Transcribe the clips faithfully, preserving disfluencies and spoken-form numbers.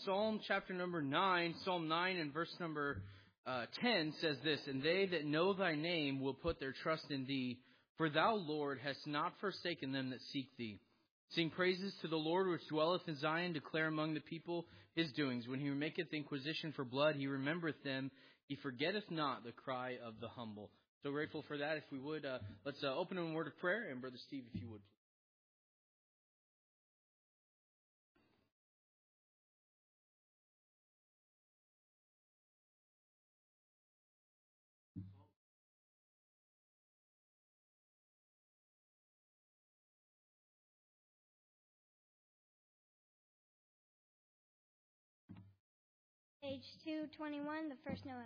Psalm chapter number nine, Psalm nine and verse number uh, ten says this, "And they that know thy name will put their trust in thee, for thou, Lord, hast not forsaken them that seek thee. Sing praises to the Lord which dwelleth in Zion, declare among the people his doings. When he maketh inquisition for blood, he remembereth them, he forgetteth not the cry of the humble." So grateful for that. If we would, uh, let's uh, open in a word of prayer, and Brother Steve, if you would, please. Page two twenty-one, the first Noel.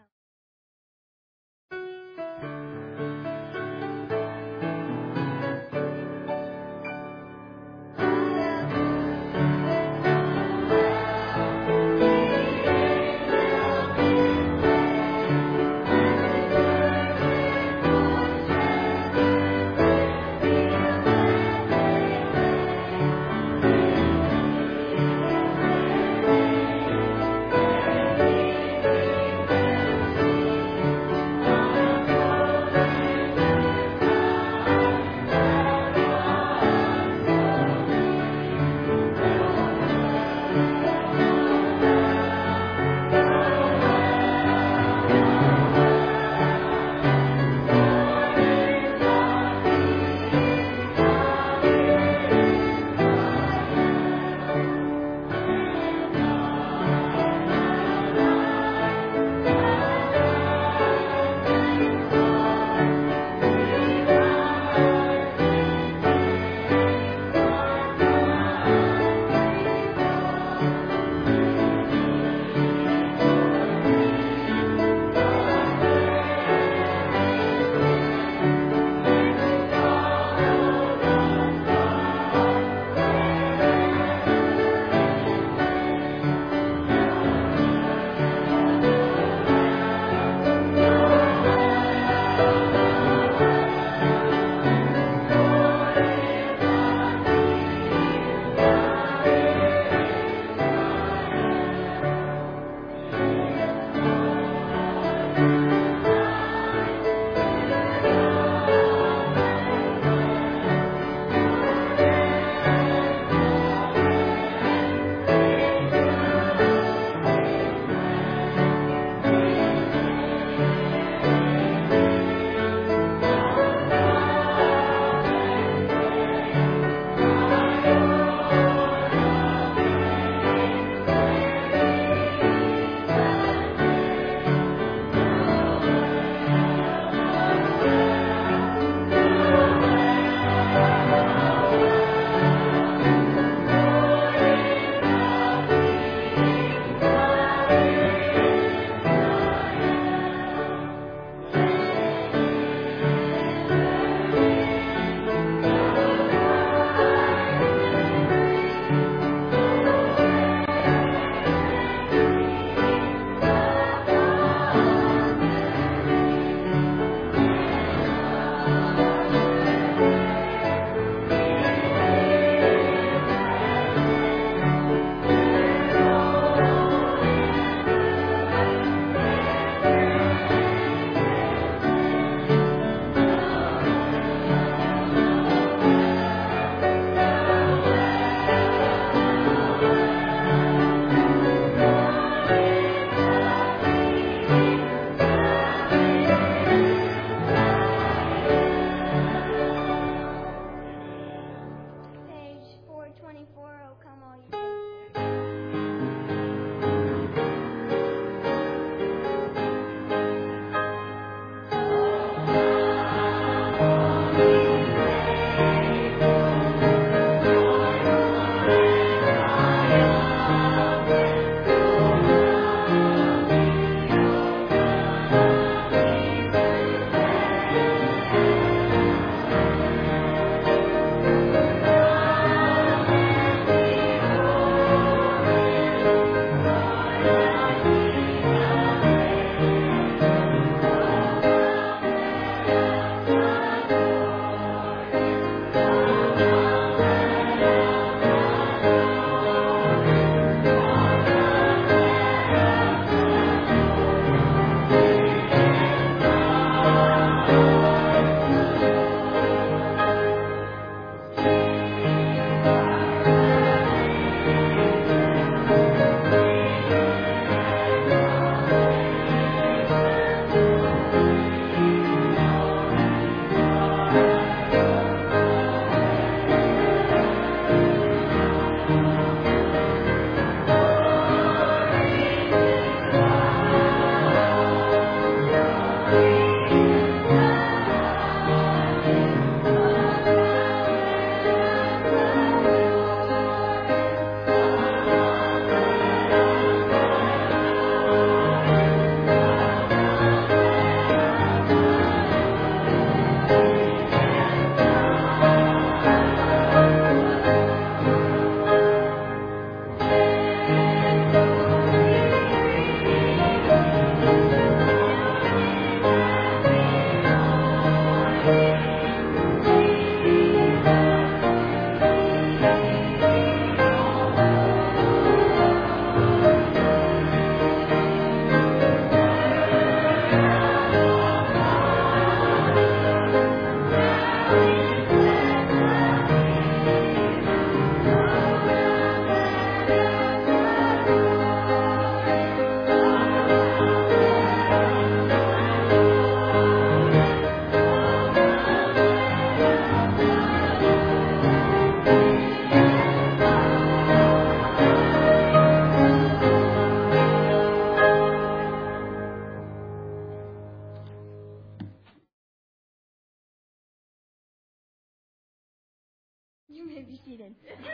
Thank you. You may be seated.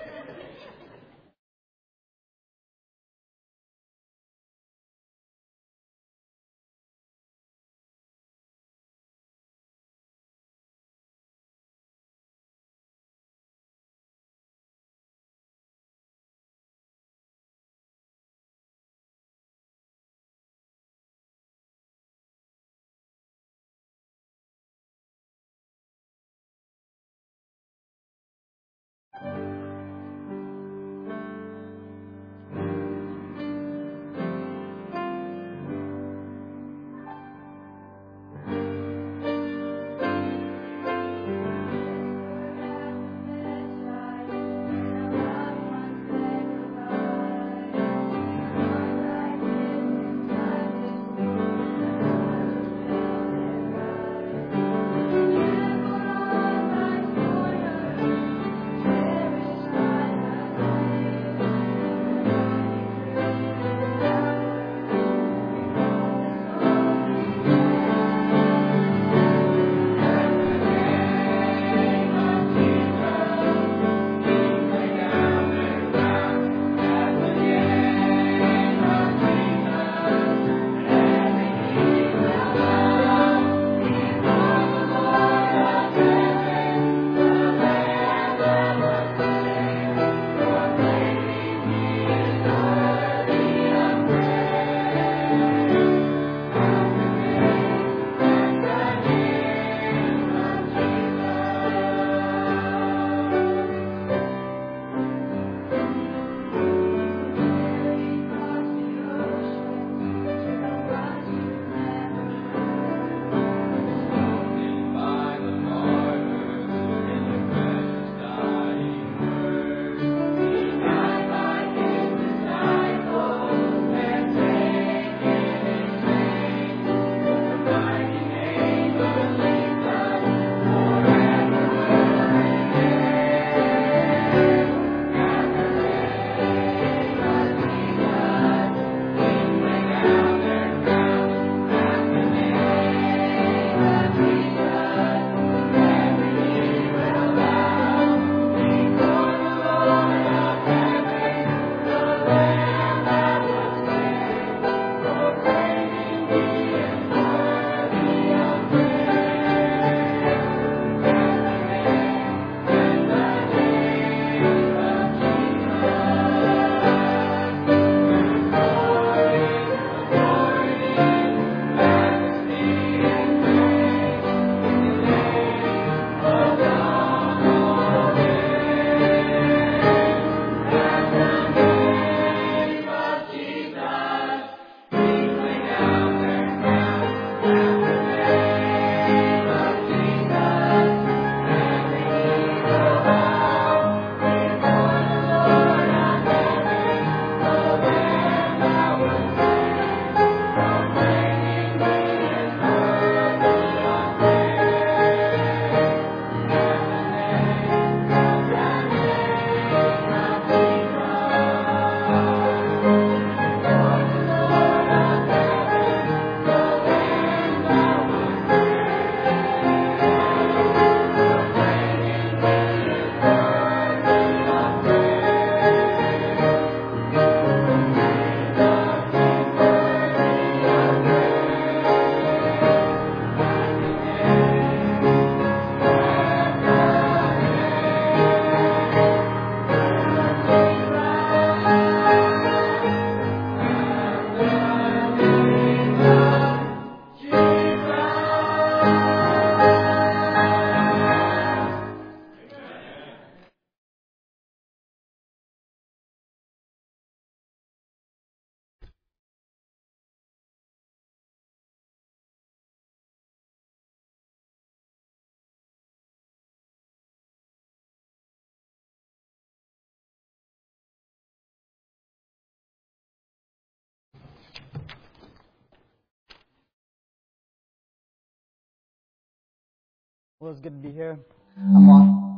Well, it's good to be here. I'm on.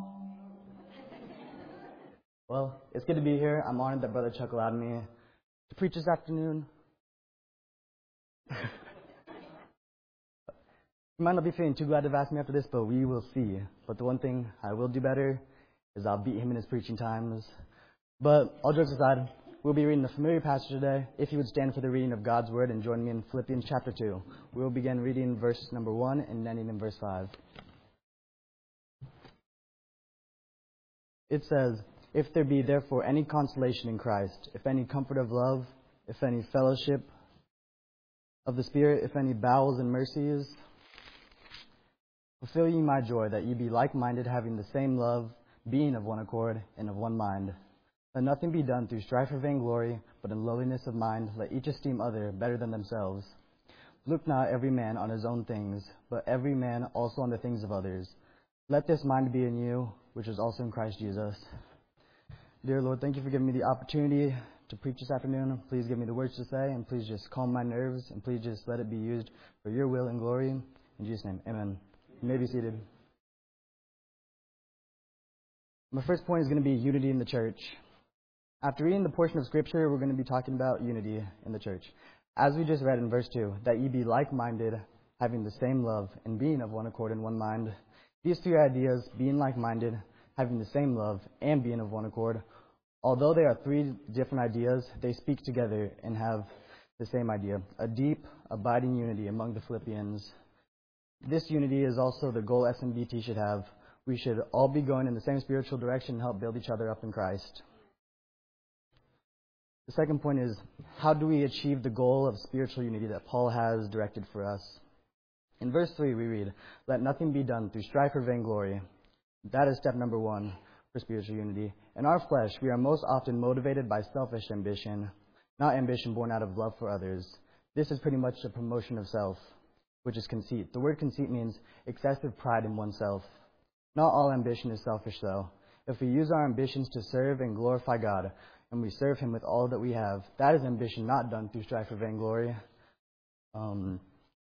Well, it's good to be here. I'm honored that Brother Chuck allowed me to preach this afternoon. You might not be feeling too glad to have asked me after this, but we will see. But the one thing I will do better as I'll beat him in his preaching times. But all jokes aside, we'll be reading a familiar passage today. If you would stand for the reading of God's Word and join me in Philippians chapter two. We'll begin reading verse number one and ending in verse five. It says, "If there be therefore any consolation in Christ, if any comfort of love, if any fellowship of the Spirit, if any bowels and mercies, fulfill ye my joy, that ye be like-minded, having the same love, being of one accord and of one mind. Let nothing be done through strife or vainglory, but in lowliness of mind let each esteem other better than themselves. Look not every man on his own things, but every man also on the things of others. Let this mind be in you, which is also in Christ Jesus." Dear Lord, thank you for giving me the opportunity to preach this afternoon. Please give me the words to say, and please just calm my nerves, and please just let it be used for your will and glory. In Jesus' name, amen. You may be seated. My first point is going to be unity in the church. After reading the portion of Scripture, we're going to be talking about unity in the church. As we just read in verse two, that ye be like-minded, having the same love, and being of one accord and one mind. These three ideas, being like-minded, having the same love, and being of one accord, although they are three different ideas, they speak together and have the same idea, a deep, abiding unity among the Philippians. This unity is also the goal S M B T should have. We should all be going in the same spiritual direction and help build each other up in Christ. The second point is, how do we achieve the goal of spiritual unity that Paul has directed for us? In verse three, we read, "Let nothing be done through strife or vainglory." That is step number one for spiritual unity. In our flesh, we are most often motivated by selfish ambition, not ambition born out of love for others. This is pretty much a promotion of self, which is conceit. The word conceit means excessive pride in oneself. Not all ambition is selfish, though. If we use our ambitions to serve and glorify God, and we serve Him with all that we have, that is ambition not done through strife or vainglory. Um,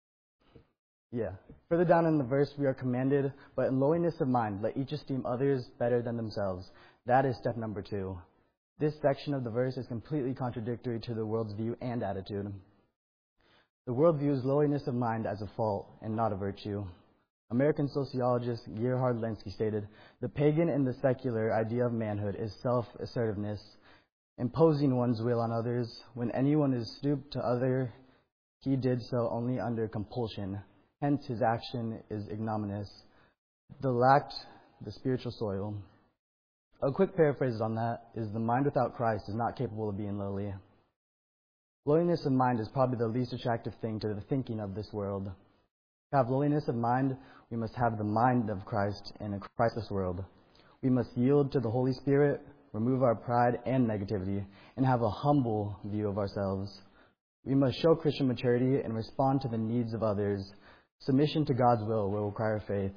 yeah. Further down in the verse, we are commanded, but in lowliness of mind, let each esteem others better than themselves. That is step number two. This section of the verse is completely contradictory to the world's view and attitude. The world views lowliness of mind as a fault and not a virtue. American sociologist Gerhard Lenski stated, "The pagan and the secular idea of manhood is self-assertiveness, imposing one's will on others. When anyone is stooped to other, he did so only under compulsion. Hence, his action is ignominious. The lacked the spiritual soil." A quick paraphrase on that is, the mind without Christ is not capable of being lowly. Lowliness of mind is probably the least attractive thing to the thinking of this world. To have lowliness of mind, we must have the mind of Christ in a Christless world. We must yield to the Holy Spirit, remove our pride and negativity, and have a humble view of ourselves. We must show Christian maturity and respond to the needs of others. Submission to God's will will require faith.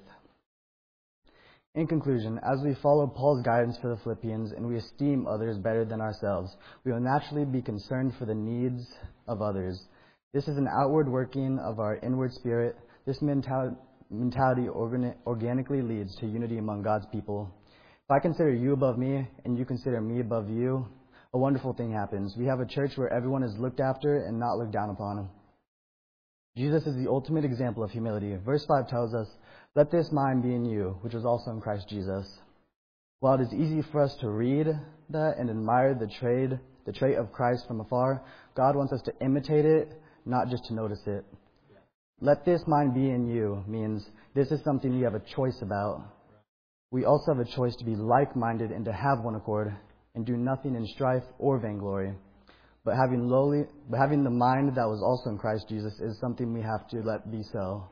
In conclusion, as we follow Paul's guidance for the Philippians and we esteem others better than ourselves, we will naturally be concerned for the needs of others. This is an outward working of our inward spirit. This mentality, mentality organi- organically leads to unity among God's people. If I consider you above me and you consider me above you, a wonderful thing happens. We have a church where everyone is looked after and not looked down upon. Jesus is the ultimate example of humility. Verse five tells us, "Let this mind be in you, which was also in Christ Jesus." While it is easy for us to read that and admire the trait, the trait of Christ from afar, God wants us to imitate it, not just to notice it. Let this mind be in you means this is something we have a choice about. We also have a choice to be like-minded and to have one accord and do nothing in strife or vainglory. But having lowly, but having the mind that was also in Christ Jesus is something we have to let be so.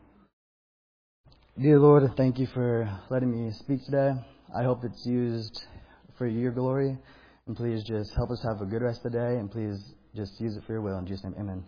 Dear Lord, thank you for letting me speak today. I hope it's used for your glory. And please just help us have a good rest of the day. And please just use it for your will. In Jesus' name, amen.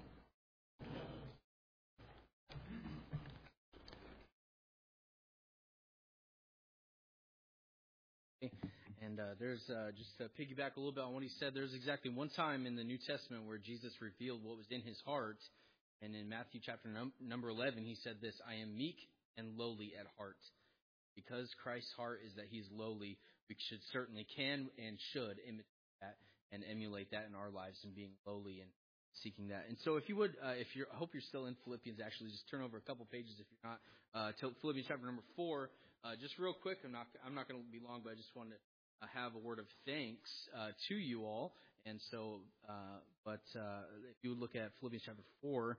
And uh, there's, uh, just to piggyback a little bit on what he said, there's exactly one time in the New Testament where Jesus revealed what was in his heart. And in Matthew chapter num- number eleven, he said this, "I am meek and lowly at heart." Because Christ's heart is that he's lowly, we should certainly can and should imitate that and emulate that in our lives and being lowly and seeking that. And so if you would, uh, if you're, I hope you're still in Philippians, actually, just turn over a couple pages if you're not, uh, to Philippians chapter number four. Uh, just real quick, I'm not, I'm not going to be long, but I just wanted to uh, have a word of thanks uh, to you all. And so, uh, but uh, if you would look at Philippians chapter four,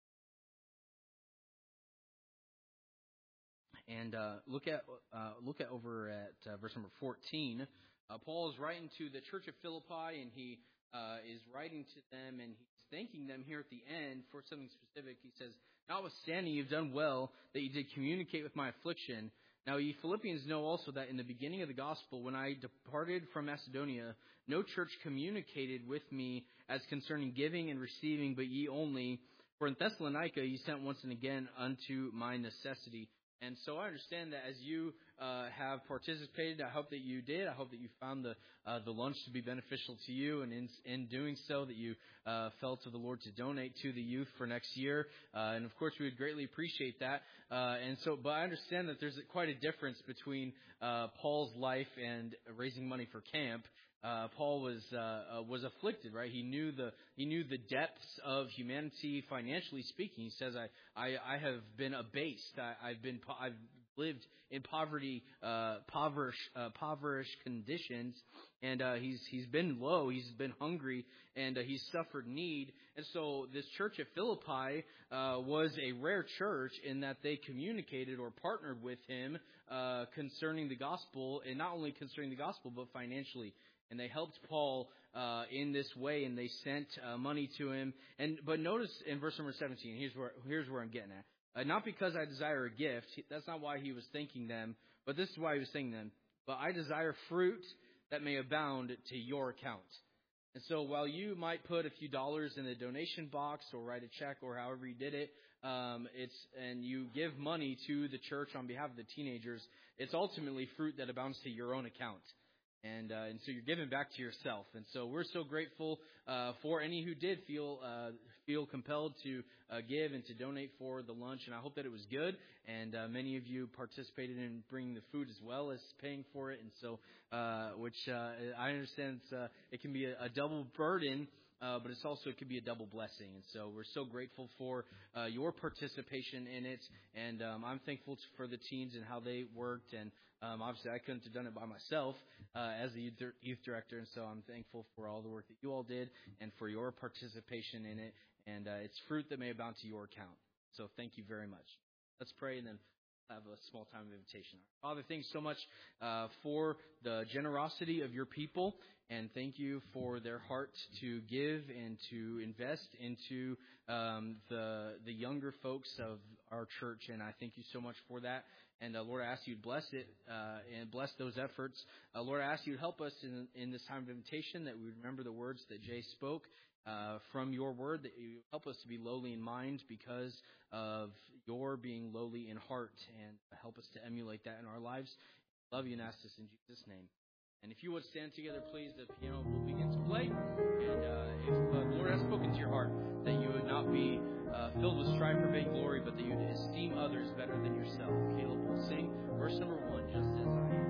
and uh, look at uh, look at over at uh, verse number fourteen, uh, Paul is writing to the church of Philippi, and he uh, is writing to them, and he's thanking them here at the end for something specific. He says, "Notwithstanding, you've done well that you did communicate with my affliction. Now, ye Philippians know also that in the beginning of the gospel, when I departed from Macedonia, no church communicated with me as concerning giving and receiving, but ye only. For in Thessalonica ye sent once and again unto my necessity." And so I understand that as you uh, have participated, I hope that you did. I hope that you found the uh, the lunch to be beneficial to you, and in, in doing so, that you uh, felt to the Lord to donate to the youth for next year. Uh, and of course, we would greatly appreciate that. Uh, and so, but I understand that there's quite a difference between uh, Paul's life and raising money for camp. Uh, Paul was uh, uh, was afflicted, right? He knew the he knew the depths of humanity, financially speaking. He says, "I I, I have been abased. I, I've been I've lived in poverty, uh, impoverished, uh, impoverished conditions, and uh, he's he's been low. He's been hungry, and uh, he's suffered need." And so, this church at Philippi uh, was a rare church in that they communicated or partnered with him uh, concerning the gospel, and not only concerning the gospel, but financially. And they helped Paul uh, in this way, and they sent uh, money to him. And but notice in verse number seventeen, here's where here's where I'm getting at. Uh, not because I desire a gift. That's not why he was thanking them. But this is why he was thanking them. But I desire fruit that may abound to your account. And so while you might put a few dollars in the donation box or write a check or however you did it, um, it's and you give money to the church on behalf of the teenagers, it's ultimately fruit that abounds to your own account. And uh, and so you're giving back to yourself. And so we're so grateful uh, for any who did feel uh, feel compelled to uh, give and to donate for the lunch. And I hope that it was good. And uh, many of you participated in bringing the food as well as paying for it. And so, uh, which uh, I understand it's, uh, it can be a, a double burden. Uh, but it's also, it could be a double blessing. And so we're so grateful for uh, your participation in it. And um, I'm thankful for the teens and how they worked. And um, obviously I couldn't have done it by myself uh, as the youth director. And so I'm thankful for all the work that you all did and for your participation in it. And uh, it's fruit that may abound to your account. So thank you very much. Let's pray and then have a small time of invitation. Father, thanks so much uh, for the generosity of your people. And thank you for their heart to give and to invest into um, the the younger folks of our church. And I thank you so much for that. And uh, Lord, I ask you to bless it uh, and bless those efforts. Uh, Lord, I ask you to help us in, in this time of invitation, that we remember the words that Jay spoke uh, from your word, that you help us to be lowly in mind because of your being lowly in heart, and help us to emulate that in our lives. Love you and ask this in Jesus' name. And if you would stand together, please, the piano will begin to play. And uh, if uh, the Lord has spoken to your heart, that you would not be uh, filled with strife or vainglory, but that you would esteem others better than yourself. Caleb will sing verse number one, just as I am.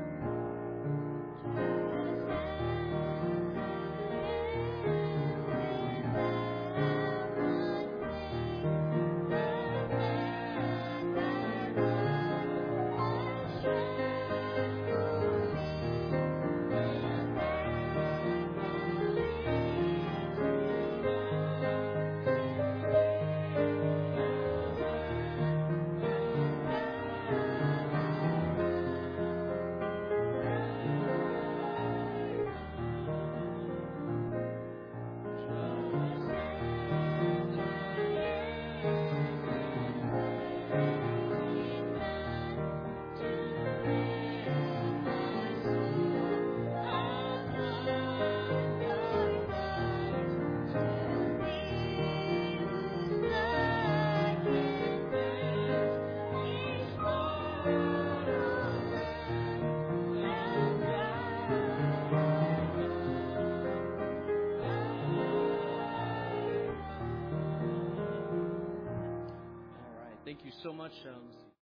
Thank you so much. Um,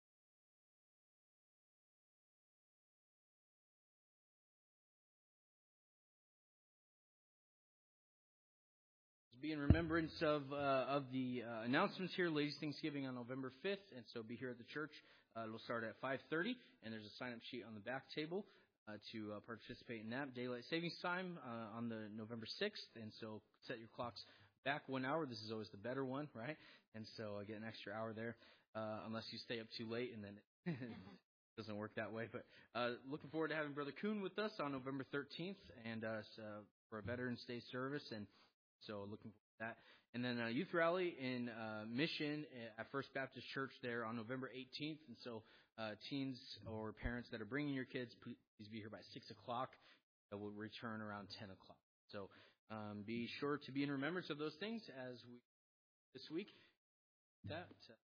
be in remembrance of uh, of the uh, announcements here, Ladies' Thanksgiving on November fifth, and so be here at the church. Uh, it'll start at five thirty, and there's a sign-up sheet on the back table. uh, to uh, participate in that. Daylight savings time uh, on the November sixth, and so set your clocks back one hour. This is always the better one, right? And so uh, get an extra hour there, uh, unless you stay up too late, and then it doesn't work that way. But uh, looking forward to having Brother Kuhn with us on November thirteenth, and uh, so for a Veterans Day service, and so looking forward to that. And then a youth rally in uh, Mission at First Baptist Church there on November eighteenth. And so uh, teens or parents that are bringing your kids, please be here by six o'clock. We'll return around ten o'clock. So um, be sure to be in remembrance of those things as we this week. That.